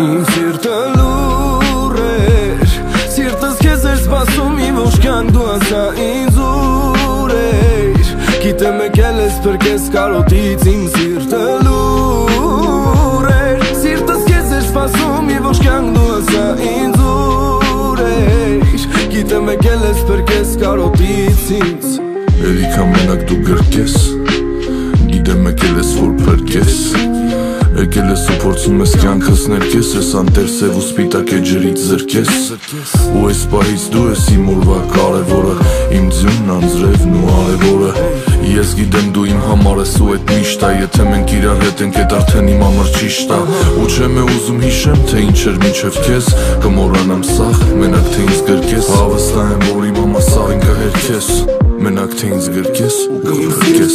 Իմ սիրտը լուր էր, սիրտս քեզ էր սպասում իմ ողջ կյանք դու ասա ինձ ուր էր Գիտեմ եկել ես փրկես կարոտից իմ սիրտը լուր էր Սիրտս քեզ էր սպասում իմ ողջ կյանք դու ասա ինձ ուր էր Գիտեմ եկել ես փրկես կարոտից ինձ Էլիքա մենակ դու գրկես Գիտեմ եկել ես որ փրկես Եկել ես ու փորձում ես կյանքս ներկես Ես անտեր սև ու սպիտակ է ջրից զրկես Ու այս պահից դու ես իմ օրվա կարևորը Իմ ձյունն անձրևն ու արևորը Ես գիտեմ դու իմ համար ես ու էդ միշտ ա Եթե մենք իրար հետ ենք էդ արդեն իմ համար ճիշտ ա Ու չեմ է ուզում հիշեմ թե ինչ էր մինչև քեզ Կմոռանամ սաղ մենակ թե ինձ գրկես Հավստահ եմ որ իմ համար սաղ ինքը հերքես Մենակ թե ինձ գրկես ու կփրկես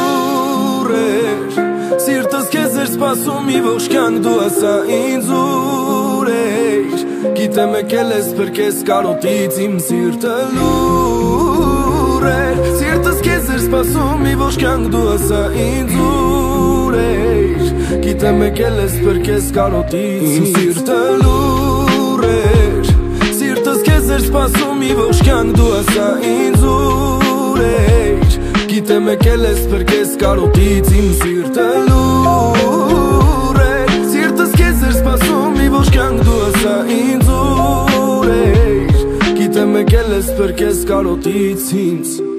Սիրտս քեզ էր սպասում ի ողջ կյանք դու ասա ինձ ուր էր Գիտեմ եկել ես փրկես կարոտից իմ սիրտը լուր էր Սիրտս քեզ էր սպասում ի ողջ կյանք դու ասա ինձ ուր էր Գիտեմ եկել ես փրկես կարոտից իմ սիրտը լուր էր Սիրտս քեզ էր սպասում ի ողջ կյանք դու ասա ինձ ուր էր Գիտեմ եկել ես փրկես կարոտից իմ սիրտը լուր էր Սիրտս քեզ էր սպասում ի ողջ կյանք դու ասա ինձ ուր էր Գիտեմ եկել ես փրկես կարոտից ինձ